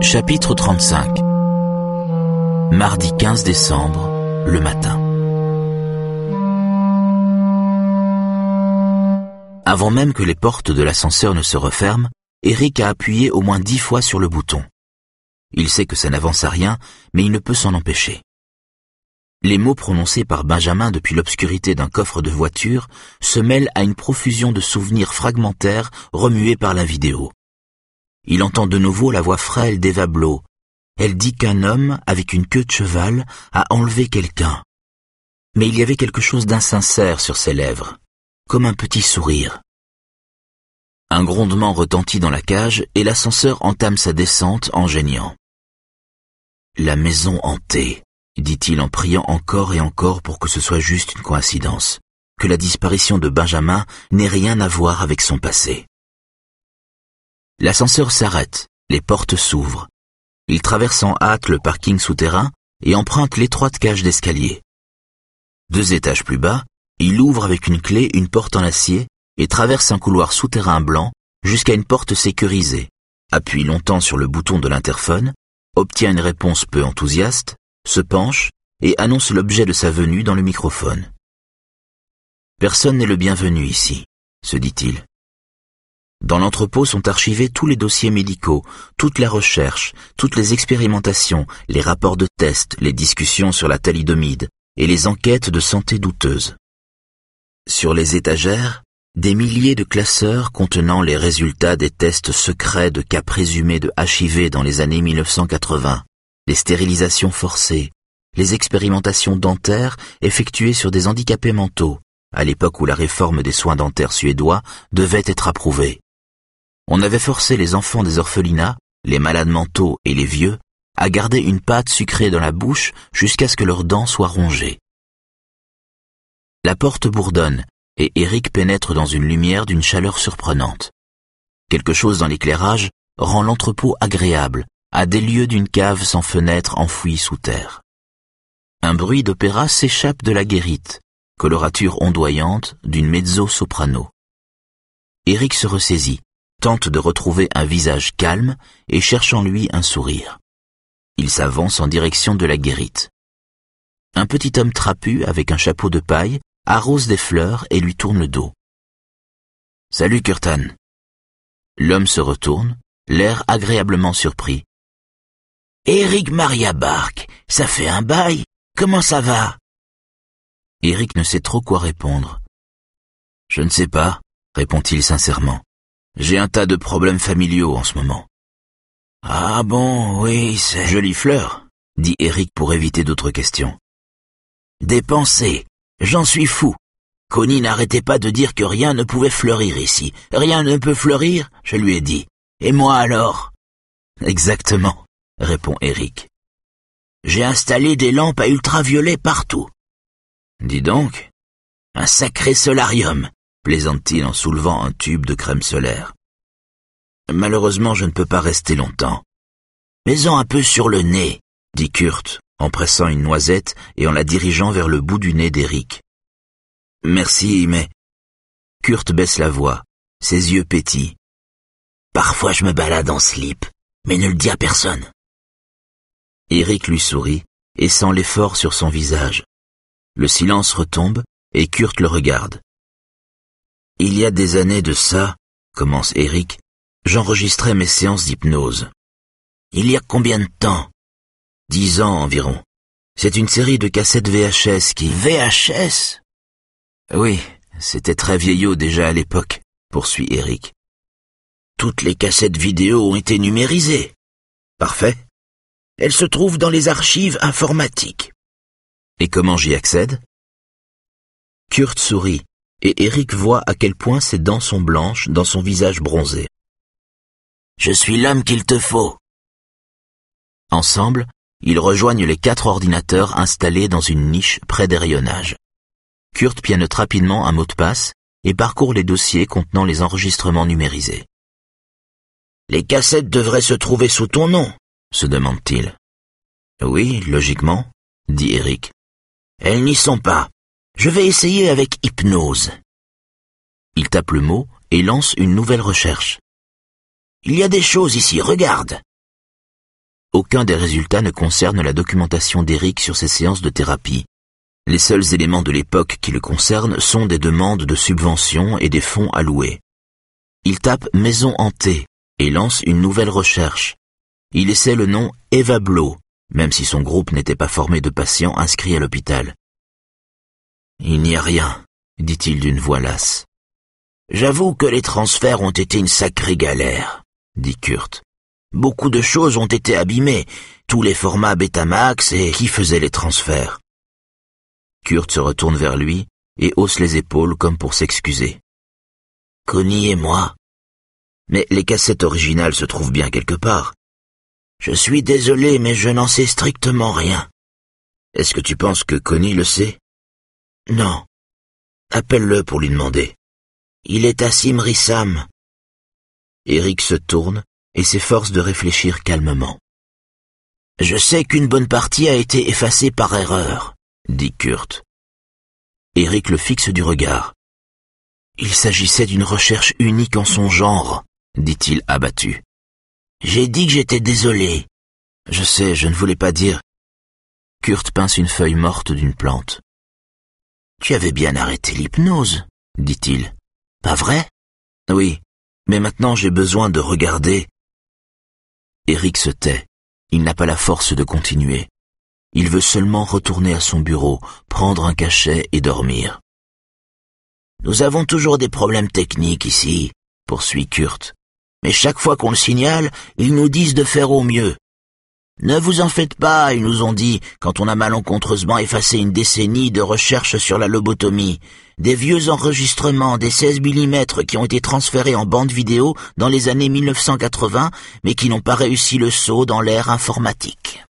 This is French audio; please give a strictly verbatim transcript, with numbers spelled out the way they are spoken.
Chapitre trente-cinq. Mardi quinze décembre, le matin. Avant même que les portes de l'ascenseur ne se referment, Eric a appuyé au moins dix fois sur le bouton. Il sait que ça n'avance à rien, mais il ne peut s'en empêcher. Les mots prononcés par Benjamin depuis l'obscurité d'un coffre de voiture se mêlent à une profusion de souvenirs fragmentaires remués par la vidéo. Il entend de nouveau la voix frêle d'Eva Blau. Elle dit qu'un homme, avec une queue de cheval, a enlevé quelqu'un. Mais il y avait quelque chose d'insincère sur ses lèvres, comme un petit sourire. Un grondement retentit dans la cage et l'ascenseur entame sa descente en geignant. « La maison hantée », dit-il en priant encore et encore pour que ce soit juste une coïncidence, que la disparition de Benjamin n'ait rien à voir avec son passé. L'ascenseur s'arrête, les portes s'ouvrent. Il traverse en hâte le parking souterrain et emprunte l'étroite cage d'escalier. Deux étages plus bas, il ouvre avec une clé une porte en acier et traverse un couloir souterrain blanc jusqu'à une porte sécurisée, appuie longtemps sur le bouton de l'interphone, obtient une réponse peu enthousiaste, se penche et annonce l'objet de sa venue dans le microphone. « Personne n'est le bienvenu ici », se dit-il. Dans l'entrepôt sont archivés tous les dossiers médicaux, toute la recherche, toutes les expérimentations, les rapports de tests, les discussions sur la thalidomide et les enquêtes de santé douteuses. Sur les étagères, des milliers de classeurs contenant les résultats des tests secrets de cas présumés de H I V dans les années mille neuf cent quatre-vingts, les stérilisations forcées, les expérimentations dentaires effectuées sur des handicapés mentaux, à l'époque où la réforme des soins dentaires suédois devait être approuvée. On avait forcé les enfants des orphelinats, les malades mentaux et les vieux, à garder une pâte sucrée dans la bouche jusqu'à ce que leurs dents soient rongées. La porte bourdonne, et Eric pénètre dans une lumière d'une chaleur surprenante. Quelque chose dans l'éclairage rend l'entrepôt agréable, à des lieues d'une cave sans fenêtre enfouie sous terre. Un bruit d'opéra s'échappe de la guérite, colorature ondoyante d'une mezzo-soprano. Eric se ressaisit, tente de retrouver un visage calme et cherche en lui un sourire. Il s'avance en direction de la guérite. Un petit homme trapu avec un chapeau de paille arrose des fleurs et lui tourne le dos. « Salut, Kurtan !» L'homme se retourne, l'air agréablement surpris. « Eric Maria Bark, ça fait un bail, comment ça va ?» Eric ne sait trop quoi répondre. « Je ne sais pas, » répond-il sincèrement. « J'ai un tas de problèmes familiaux en ce moment. »« Ah bon, oui, c'est... »« Jolie fleur, » dit Eric pour éviter d'autres questions. « Des pensées, j'en suis fou. Connie n'arrêtait pas de dire que rien ne pouvait fleurir ici. Rien ne peut fleurir, je lui ai dit. Et moi alors ?»« Exactement, » répond Eric. « J'ai installé des lampes à ultraviolets partout. »« Dis donc, un sacré solarium, » plaisante-t-il en soulevant un tube de crème solaire. « Malheureusement, je ne peux pas rester longtemps. »« Mets-en un peu sur le nez, » dit Kurt, en pressant une noisette et en la dirigeant vers le bout du nez d'Eric. « Merci, mais... » Kurt baisse la voix, ses yeux pétillent. « Parfois je me balade en slip, mais ne le dis à personne. » Eric lui sourit et sent l'effort sur son visage. Le silence retombe et Kurt le regarde. « Il y a des années de ça, » commence Eric, « j'enregistrais mes séances d'hypnose. »« Il y a combien de temps ?»« Dix ans environ. C'est une série de cassettes V H S qui... »« V H S ?» Oui, c'était très vieillot déjà à l'époque, poursuit Eric. « Toutes les cassettes vidéo ont été numérisées. »« Parfait. Elles se trouvent dans les archives informatiques. »« Et comment j'y accède ?» Kurt sourit, et Eric voit à quel point ses dents sont blanches dans son visage bronzé. « Je suis l'homme qu'il te faut. » Ensemble, ils rejoignent les quatre ordinateurs installés dans une niche près des rayonnages. Kurt pianote rapidement un mot de passe et parcourt les dossiers contenant les enregistrements numérisés. « Les cassettes devraient se trouver sous ton nom, » se demande-t-il. « Oui, logiquement, » dit Eric. « Elles n'y sont pas. Je vais essayer avec hypnose. » Il tape le mot et lance une nouvelle recherche. « Il y a des choses ici, regarde. » Aucun des résultats ne concerne la documentation d'Eric sur ses séances de thérapie. Les seuls éléments de l'époque qui le concernent sont des demandes de subventions et des fonds alloués. Il tape maison hantée et lance une nouvelle recherche. Il essaie le nom Eva Blo, même si son groupe n'était pas formé de patients inscrits à l'hôpital. Il n'y a rien, dit-il d'une voix lasse. J'avoue que les transferts ont été une sacrée galère, dit Kurt. Beaucoup de choses ont été abîmées, tous les formats Betamax et qui faisait les transferts. Kurt se retourne vers lui et hausse les épaules comme pour s'excuser. Connie et moi. Mais les cassettes originales se trouvent bien quelque part. Je suis désolé, mais je n'en sais strictement rien. Est-ce que tu penses que Connie le sait? Non. Appelle-le pour lui demander. Il est à Simrisam. Eric se tourne et s'efforce de réfléchir calmement. Je sais qu'une bonne partie a été effacée par erreur, dit Kurt. Eric le fixe du regard. Il s'agissait d'une recherche unique en son genre, dit-il abattu. J'ai dit que j'étais désolé. Je sais, je ne voulais pas dire. Kurt pince une feuille morte d'une plante. Tu avais bien arrêté l'hypnose, dit-il. Pas vrai? Oui, mais maintenant j'ai besoin de regarder. Eric se tait. Il n'a pas la force de continuer. Il veut seulement retourner à son bureau, prendre un cachet et dormir. Nous avons toujours des problèmes techniques ici, poursuit Kurt. Mais chaque fois qu'on le signale, ils nous disent de faire au mieux. Ne vous en faites pas, ils nous ont dit, quand on a malencontreusement effacé une décennie de recherche sur la lobotomie. Des vieux enregistrements des seize millimètres qui ont été transférés en bande vidéo dans les années mille neuf cent quatre-vingts, mais qui n'ont pas réussi le saut dans l'ère informatique.